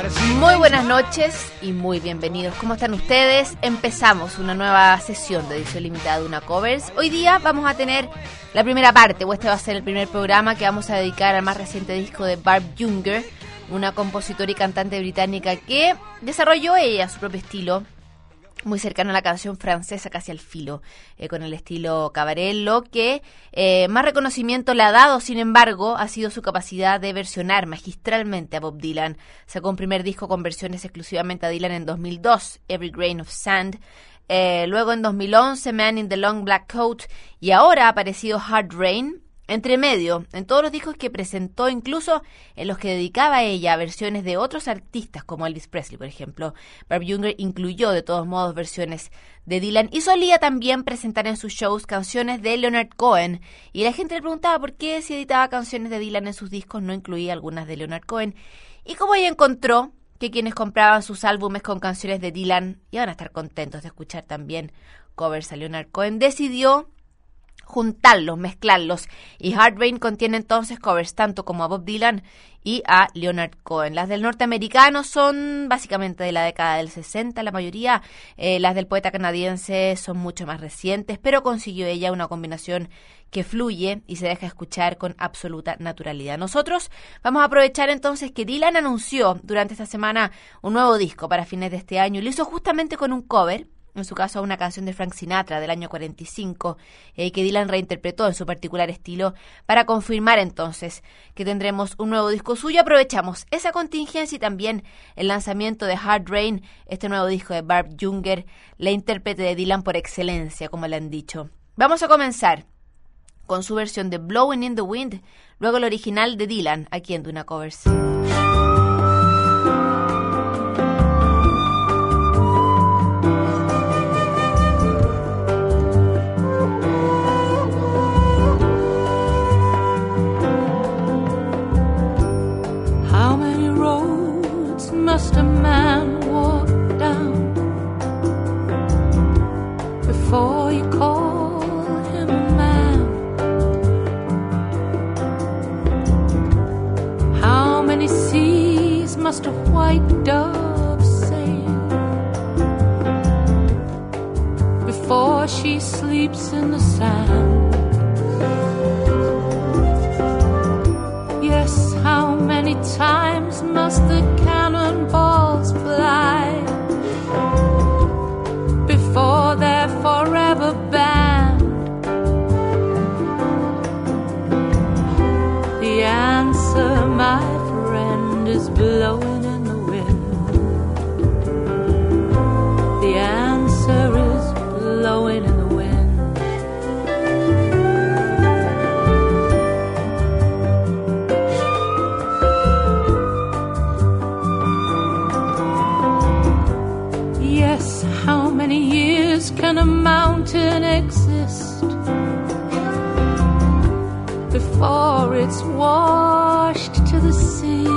Muy buenas noches y muy bienvenidos. ¿Cómo están ustedes? Empezamos una nueva sesión de edición limitada de Una Covers. Hoy día vamos a tener la primera parte, o este va a ser el primer programa que vamos a dedicar al más reciente disco de Barb Younger, una compositora y cantante británica que desarrolló ella su propio estilo, muy cercano a la canción francesa, casi al filo, con el estilo cabaret. Lo que más reconocimiento le ha dado, sin embargo, ha sido su capacidad de versionar magistralmente a Bob Dylan. Sacó un primer disco con versiones exclusivamente a Dylan en 2002, Every Grain of Sand. Luego en 2011, Man in the Long Black Coat. Y ahora ha aparecido Hard Rain. Entre medio, en todos los discos que presentó, incluso en los que dedicaba ella a versiones de otros artistas, como Elvis Presley, por ejemplo, Barb Younger incluyó de todos modos versiones de Dylan y solía también presentar en sus shows canciones de Leonard Cohen. Y la gente le preguntaba por qué si editaba canciones de Dylan en sus discos no incluía algunas de Leonard Cohen. Y como ella encontró que quienes compraban sus álbumes con canciones de Dylan iban a estar contentos de escuchar también covers a Leonard Cohen, decidió juntarlos, mezclarlos, y Hard Rain contiene entonces covers tanto como a Bob Dylan y a Leonard Cohen. Las del norteamericano son básicamente de la década del 60, la mayoría. Las del poeta canadiense son mucho más recientes, pero consiguió ella una combinación que fluye y se deja escuchar con absoluta naturalidad. Nosotros vamos a aprovechar entonces que Dylan anunció durante esta semana un nuevo disco para fines de este año y lo hizo justamente con un cover, en su caso a una canción de Frank Sinatra del año 45, que Dylan reinterpretó en su particular estilo, para confirmar entonces que tendremos un nuevo disco suyo. Aprovechamos esa contingencia y también el lanzamiento de Hard Rain, este nuevo disco de Barb Younger, la intérprete de Dylan por excelencia, como le han dicho. Vamos a comenzar con su versión de Blowing in the Wind, luego el original de Dylan, aquí en Una Covers. Must a man walk down before you call him a man? How many seas must a white dove sail before she sleeps in the sand? Yes, how many times must the cannonballs fly before they're forever banned? The answer, my friend, is blowing in the wind. The answer is blowing in the wind. How many years can a mountain exist before it's washed to the sea?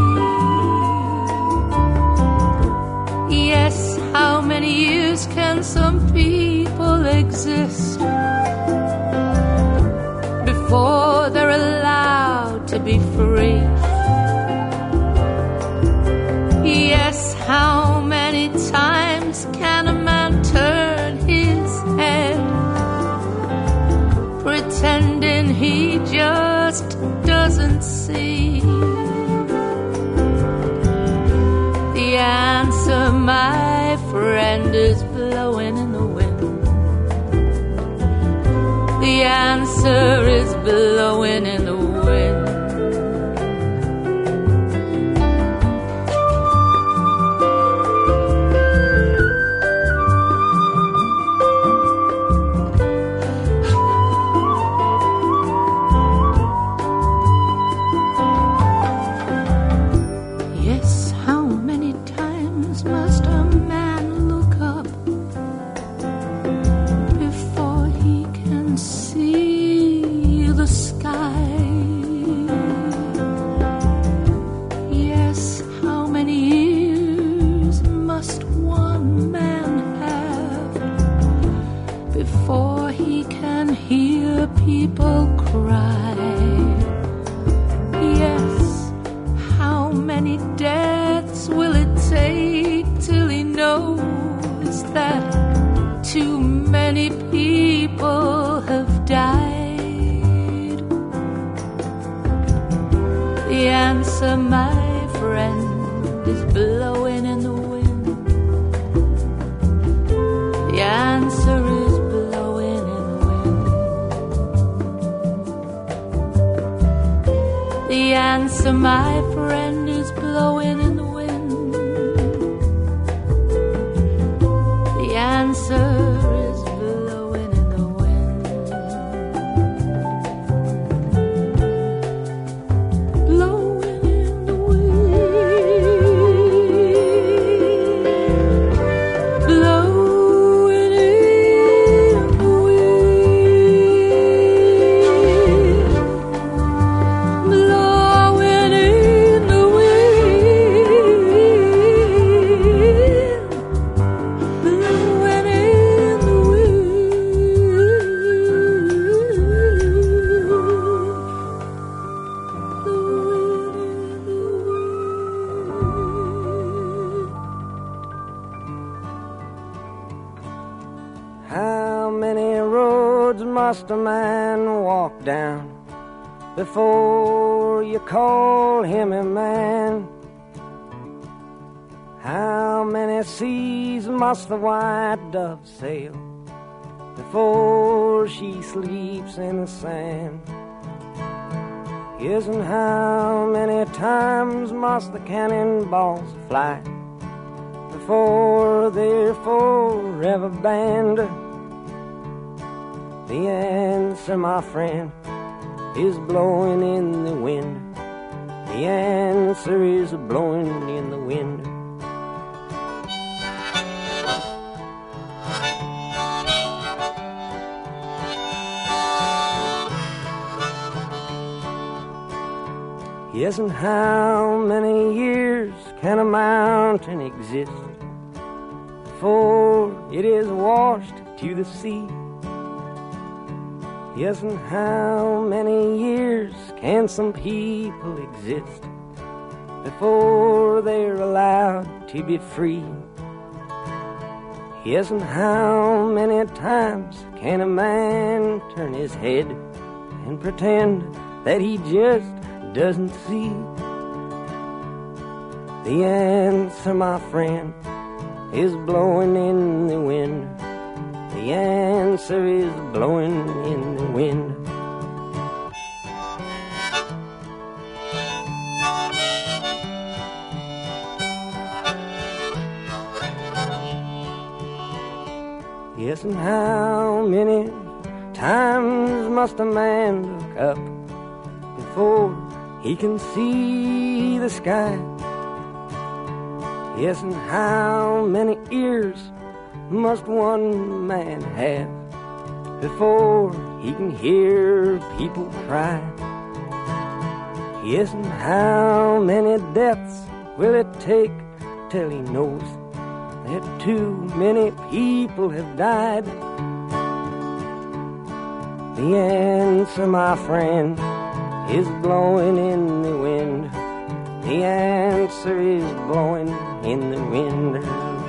Yes, how many years can some people exist before they're allowed to be free? Yes, how many times can a man turn his head, pretending he just doesn't see? The answer, my friend, is blowing in the wind. The answer is blowing in the wind. People cry. Yes, how many deaths will it take till he knows that too many people have died? The answer, my friend, is blowing in the wind. The answer is blowing in the wind. The answer, my friend, is blowing in the wind. The answer is blowing in the wind. Blowing in the wind. Blowing in the wind. Blowing in the wind. Blowing in the How many roads must a man walk down before you call him a man? How many seas must the white dove sail before she sleeps in the sand? Yes, and how many times must the cannonballs fly before they're forever banned? The answer, my friend, is blowing in the wind. The answer is blowing in the wind. Yes, and how many years can a mountain exist before it is washed to the sea? Yes, and how many years can some people exist before they're allowed to be free? Yes, and how many times can a man turn his head and pretend that he just doesn't see? The answer, my friend, is blowing in the wind. The answer is blowing in the wind. Yes, and how many times must a man look up before he can see the sky? Yes, and how many ears must one man have before he can hear people cry? Yes, and how many deaths will it take till he knows that too many people have died? The answer, my friend, is blowing in the wind. The answer is blowing in the wind.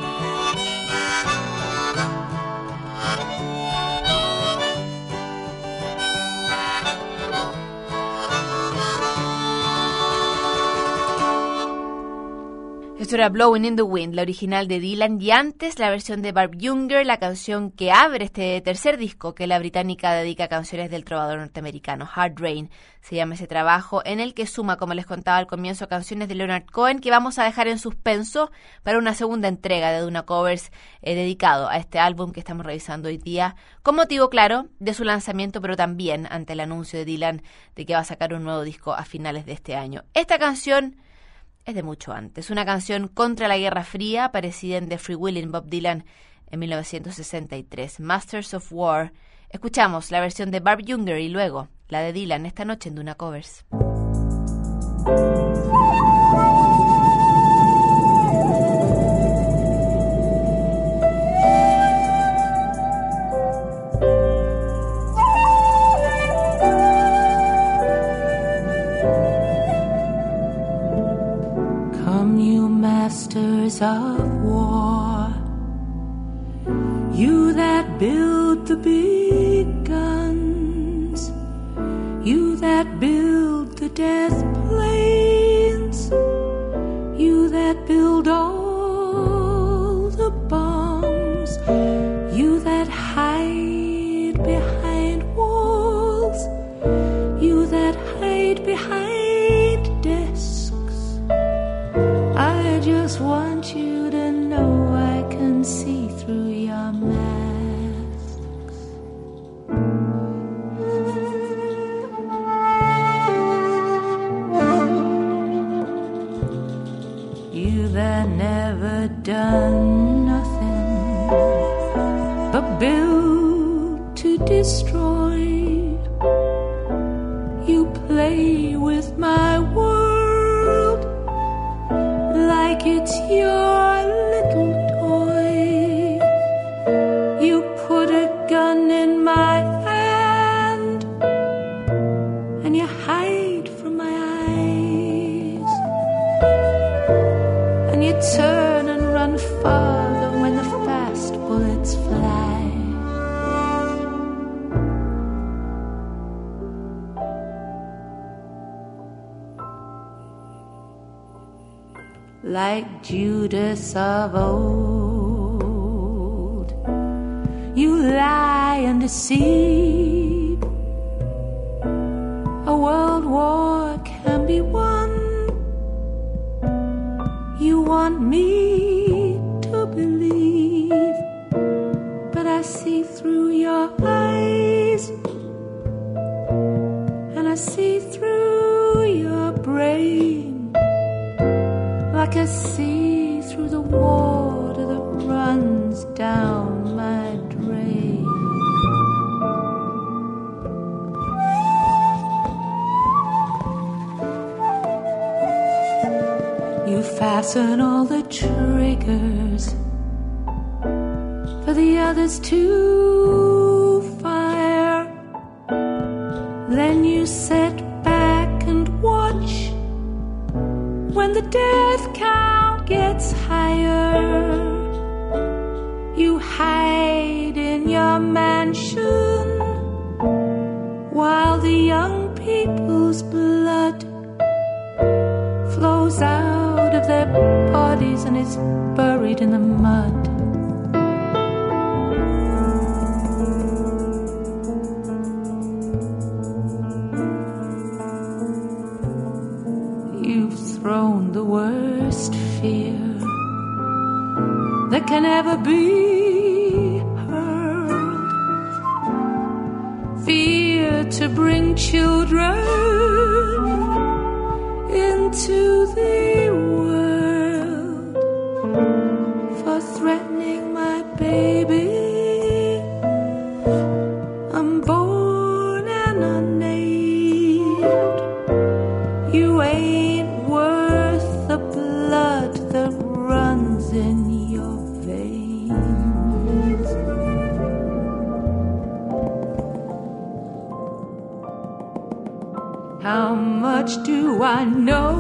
Esto era Blowing in the Wind, la original de Dylan, y antes la versión de Barb Younger, la canción que abre este tercer disco que la británica dedica a canciones del trovador norteamericano. Hard Rain se llama ese trabajo, en el que suma, como les contaba al comienzo, canciones de Leonard Cohen que vamos a dejar en suspenso para una segunda entrega de Duna Covers dedicado a este álbum que estamos revisando hoy día, con motivo, claro, de su lanzamiento, pero también ante el anuncio de Dylan de que va a sacar un nuevo disco a finales de este año. Esta canción es de mucho antes, una canción contra la Guerra Fría, aparecida en The Free Willin' Bob Dylan en 1963, Masters of War. Escuchamos la versión de Barb Younger y luego la de Dylan esta noche en Duna Covers. Come, you man. rumors of war. You that build the big guns, you that build the death planes, you that build all the bombs, you that hide behind walls, you that hide behind desks. I just want you to know I can see through your masks. You that never done nothing but build to destroy. You play with my world like it's your little toy. You put a gun in my hand and you hide from my eyes, and you turn and run farther when the fast bullets fly. Like Judas of old, you lie and deceive. A world war can be won. You want me to believe, but I see through your eyes, and I see through your brain, like I see through the water that runs down my drain. You fasten all the triggers for the others to fire. Then you sit back and watch when the death count gets higher. You hide in your mansion while the young people's blood flows out of their bodies and is buried in the mud. You've thrown the worst fear that can ever be hurled, fear to bring children into the world, for threatening my baby unborn and unnamed. You ain't worth the blood that runs in your veins. How much do I know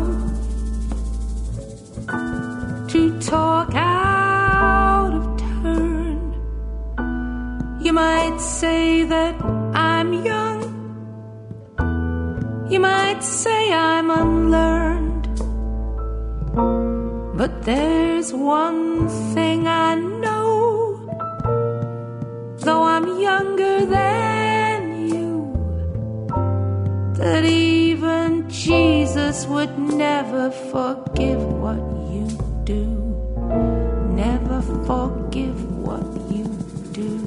to talk out of turn? You might say that I'm young, you might say I'm unlearned, but there's one thing I know, though I'm younger than you, that even Jesus would never forgive what you do, never forgive what you do.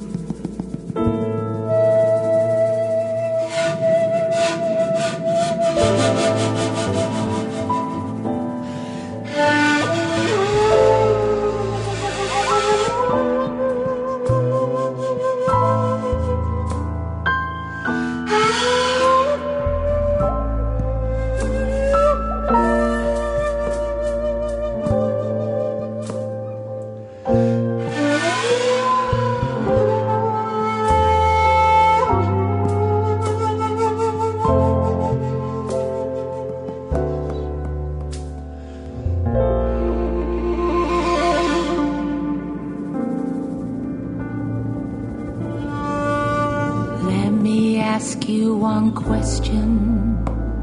ask you one question.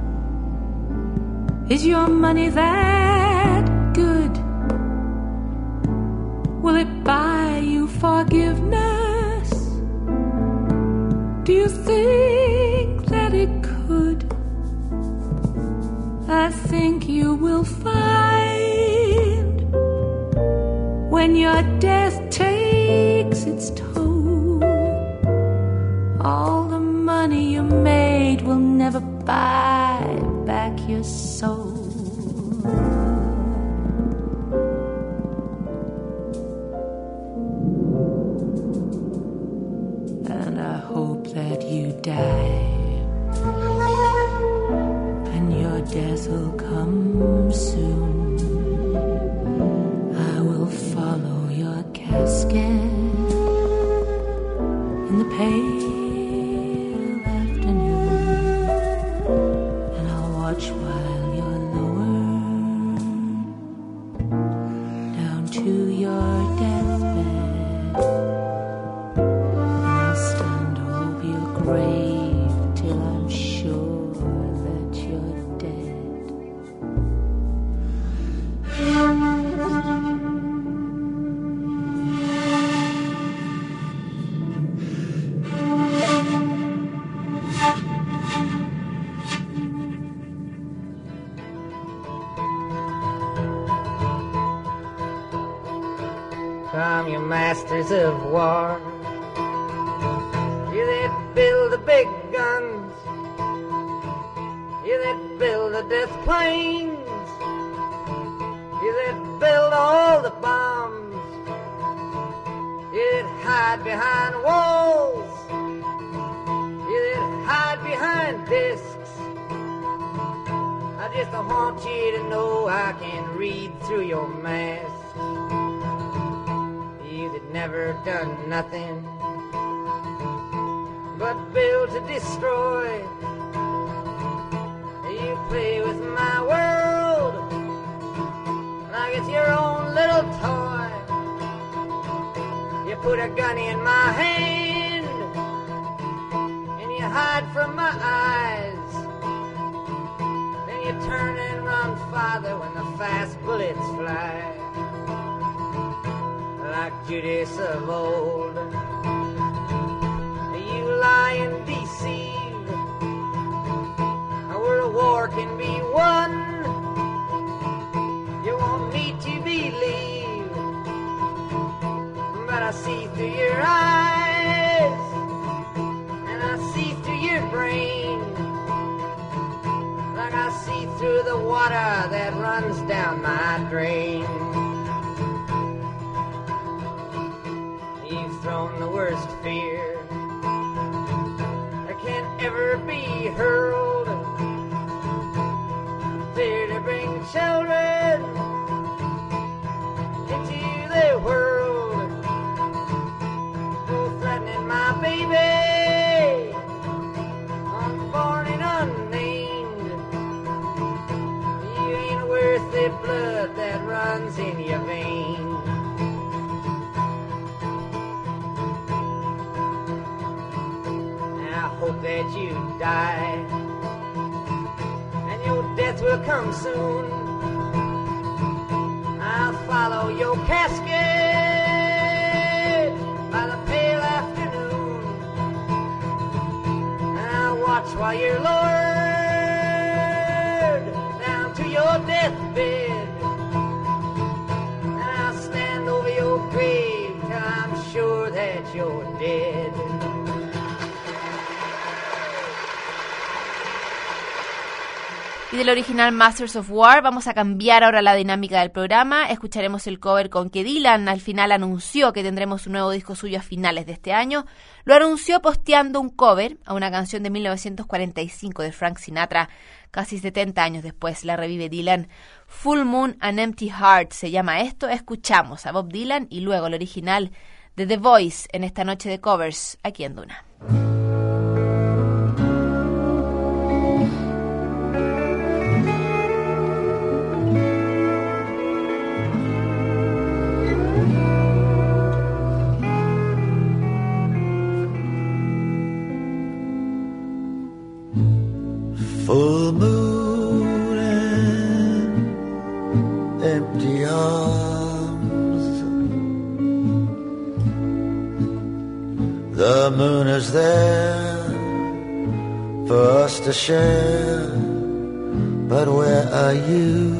Is your money that good? Will it buy you forgiveness? Do you think that it could? I think you will find when your death takes its toll, all the money you made will never buy back your soul. And I hope that you die, and your death will come soon. I will follow your casket in the pale afternoon, and I'll watch while you're lowered down to your deathbed, and I'll stand over your grave till I'm sure that you're dead. From your masters of war, you that build the big guns, you that build the death planes, you that build all the bombs, you that hide behind walls, you that hide behind discs. I just want you to know I can read through your mask. You that never done nothing but build to destroy. You play with my world like it's your own little toy. You put a gun in my hand and you hide from my eyes. Then you turn and run farther when the fast bullets fly. Like Judas of old, you lie and deceive. Where a war can be won, you want me to believe, but I see through your eyes, and I see through your brain, like I see through the water that runs down my drain. You've thrown the worst fear that can ever be hurled, fear to bring children into the world, threatening my baby, unborn and unnamed. You ain't worth the blood that runs in your veins. Hope that you die, and your death will come soon. I'll follow your casket by the pale afternoon, and I'll watch while you're lowered down to your deathbed, and I'll stand over your grave till I'm sure that you're dead. Y del original Masters of War vamos a cambiar ahora la dinámica del programa. Escucharemos el cover con que Dylan al final anunció que tendremos un nuevo disco suyo a finales de este año. Lo anunció posteando un cover a una canción de 1945 de Frank Sinatra. Casi 70 años después la revive Dylan. Full Moon and Empty Heart se llama esto. Escuchamos a Bob Dylan y luego el original de The Voice en esta noche de covers aquí en Duna. full moon and empty arms. The moon is there for us to share, but where are you?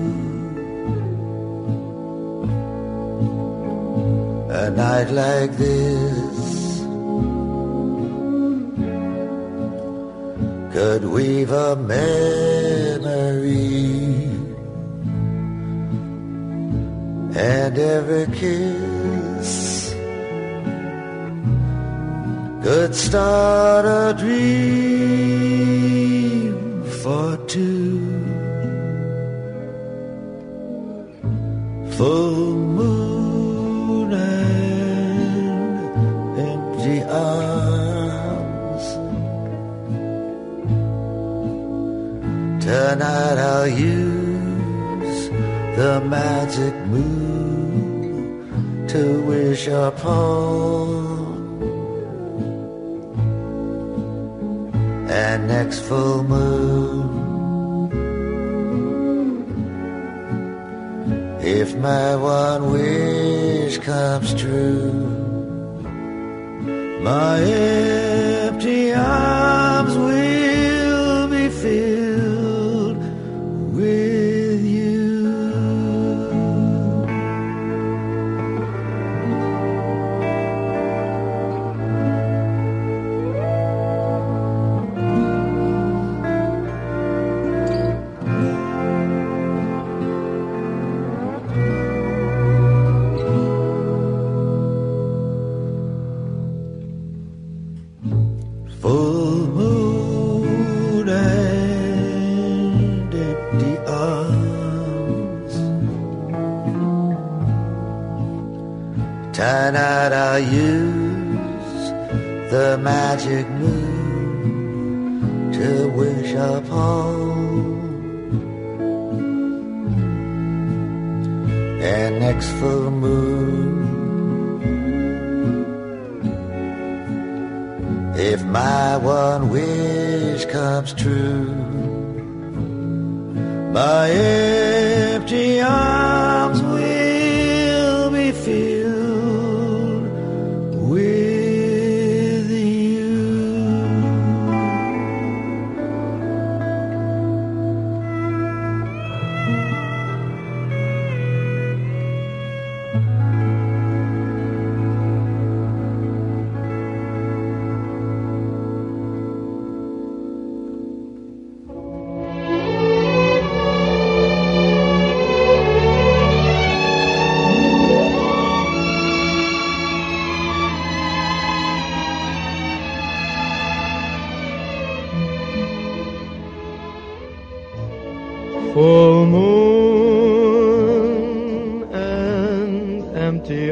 A night like this could weave a memory, and every kiss could start a dream for two. Full moon and empty arms. Tonight I'll use the magic moon to wish upon. And next full moon, if my one wish comes true, my empty arms will be filled with you. Full moon and empty arms. Tonight I'll use the magic moon to wish upon. And next full moon, if my one wish comes true, my empty arms will be filled with you. Full moon and empty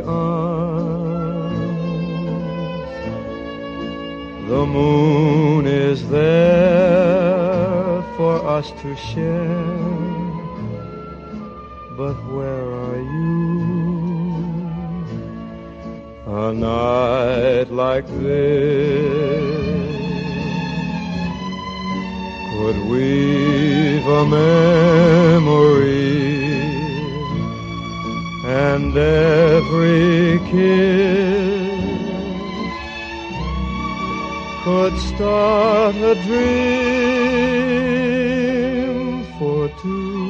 arms. The moon is there for us to share, but where are you? A night like this could weave a memory, and every kiss could start a dream for two.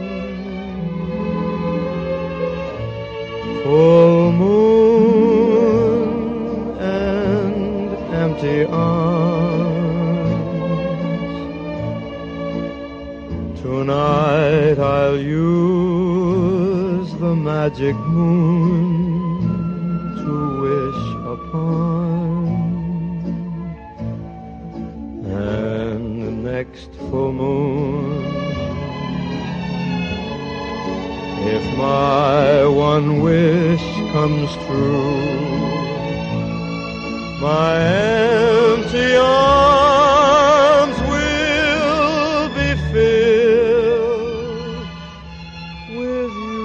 Full moon and empty arms. Tonight I'll use the magic moon to wish upon. And the next full moon, if my one wish comes true, my empty arms will be filled with you.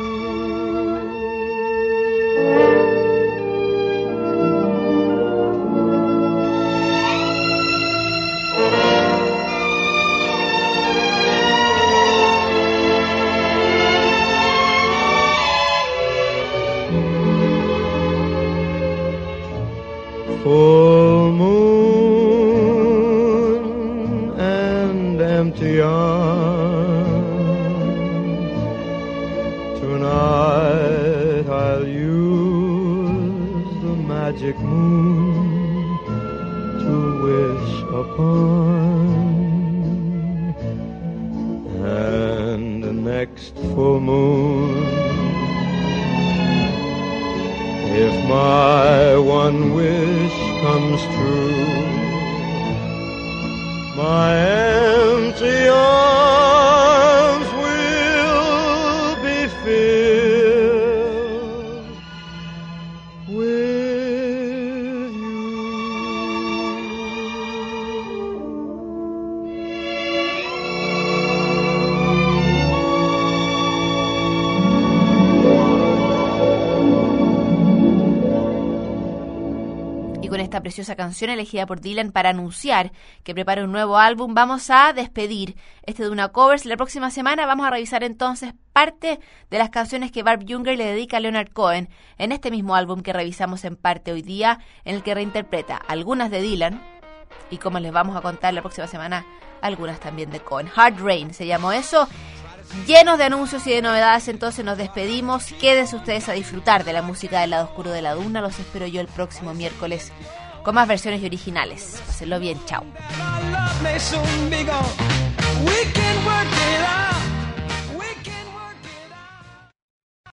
empty arms. Tonight I'll use the magic moon to wish upon. And the next full moon, if my one wish comes true, my empty arms will be filled with you. Y con esta preciosa canción elegida por Dylan para anunciar que prepara un nuevo álbum, vamos a despedir este Duna Covers. La próxima semana vamos a revisar entonces parte de las canciones que Barb Younger le dedica a Leonard Cohen en este mismo álbum que revisamos en parte hoy día, en el que reinterpreta algunas de Dylan y, como les vamos a contar la próxima semana, algunas también de Cohen. Hard Rain se llamó eso. Llenos de anuncios y de novedades, entonces nos despedimos. Quédense ustedes a disfrutar de la música del lado oscuro de la Duna. Los espero yo el próximo miércoles con más versiones y originales. Pásenlo bien, chao. We can work